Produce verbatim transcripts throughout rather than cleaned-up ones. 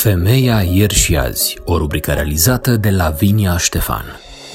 Femeia ieri și azi, o rubrică realizată de Lavinia Ștefan.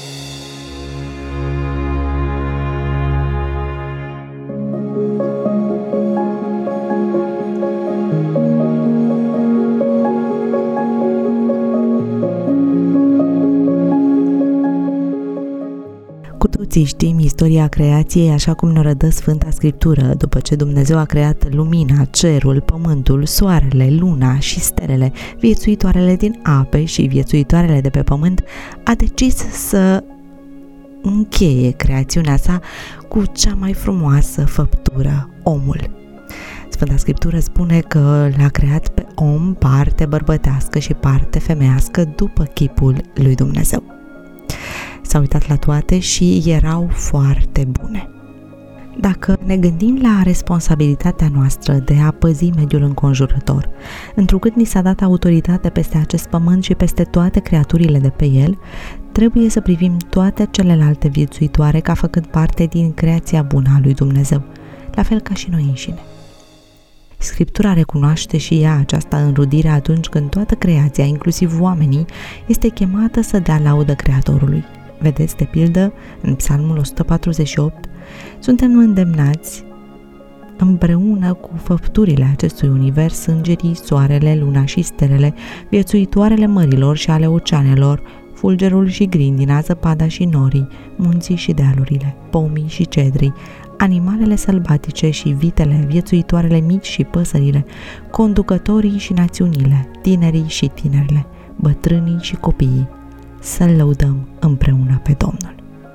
Cu toții știm istoria creației așa cum ne redă Sfânta Scriptură. După ce Dumnezeu a creat lumina, cerul, pământul, soarele, luna și stelele, viețuitoarele din ape și viețuitoarele de pe pământ, a decis să încheie creațiunea sa cu cea mai frumoasă făptură, omul. Sfânta Scriptură spune că l-a creat pe om parte bărbătească și parte femeiască după chipul lui Dumnezeu. S-a uitat la toate și erau foarte bune. Dacă ne gândim la responsabilitatea noastră de a păzi mediul înconjurător, întrucât ni s-a dat autoritate peste acest pământ și peste toate creaturile de pe el, trebuie să privim toate celelalte viețuitoare ca făcând parte din creația bună a lui Dumnezeu, la fel ca și noi înșine. Scriptura recunoaște și ea această înrudire atunci când toată creația, inclusiv oamenii, este chemată să dea laudă Creatorului. Vedeți, de pildă, în Psalmul o sută patruzeci și opt, suntem îndemnați împreună cu făpturile acestui univers, îngerii, soarele, luna și stelele, viețuitoarele mărilor și ale oceanelor, fulgerul și grindina, zăpada și norii, munții și dealurile, pomii și cedrii, animalele sălbatice și vitele, viețuitoarele mici și păsările, conducătorii și națiunile, tinerii și tinerile, bătrânii și copiii, să-L lăudăm împreună pe Domnul.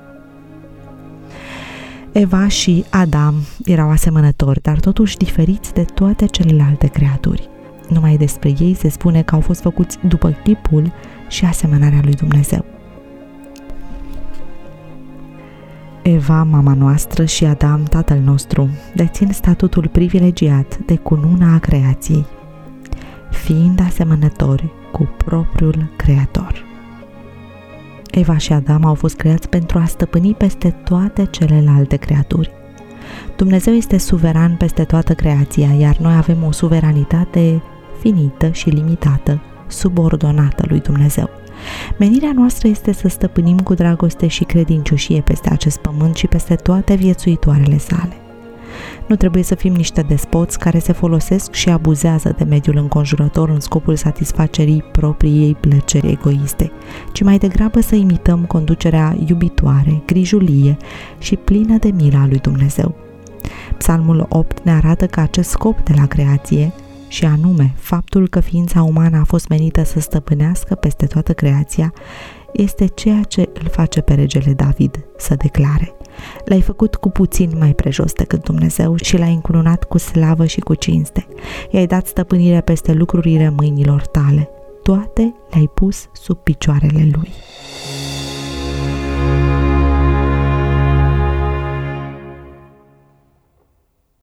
Eva și Adam erau asemănători, dar totuși diferiți de toate celelalte creaturi. Numai despre ei se spune că au fost făcuți după chipul și asemănarea lui Dumnezeu. Eva, mama noastră, și Adam, tatăl nostru, dețin statutul privilegiat de cununa a creației, fiind asemănători cu propriul Creator. Eva și Adam au fost creați pentru a stăpâni peste toate celelalte creaturi. Dumnezeu este suveran peste toată creația, iar noi avem o suveranitate finită și limitată, subordonată lui Dumnezeu. Menirea noastră este să stăpânim cu dragoste și credincioșie peste acest pământ și peste toate viețuitoarele sale. Nu trebuie să fim niște despoți care se folosesc și abuzează de mediul înconjurător în scopul satisfacerii propriei plăceri egoiste, ci mai degrabă să imităm conducerea iubitoare, grijulie și plină de milă a lui Dumnezeu. Psalmul opt ne arată că acest scop de la creație, și anume faptul că ființa umană a fost menită să stăpânească peste toată creația, este ceea ce îl face pe regele David să declare: L-ai făcut cu puțin mai prejos decât Dumnezeu și l-ai încununat cu slavă și cu cinste. I-ai dat stăpânire peste lucrurile mâinilor tale. Toate le-ai pus sub picioarele lui.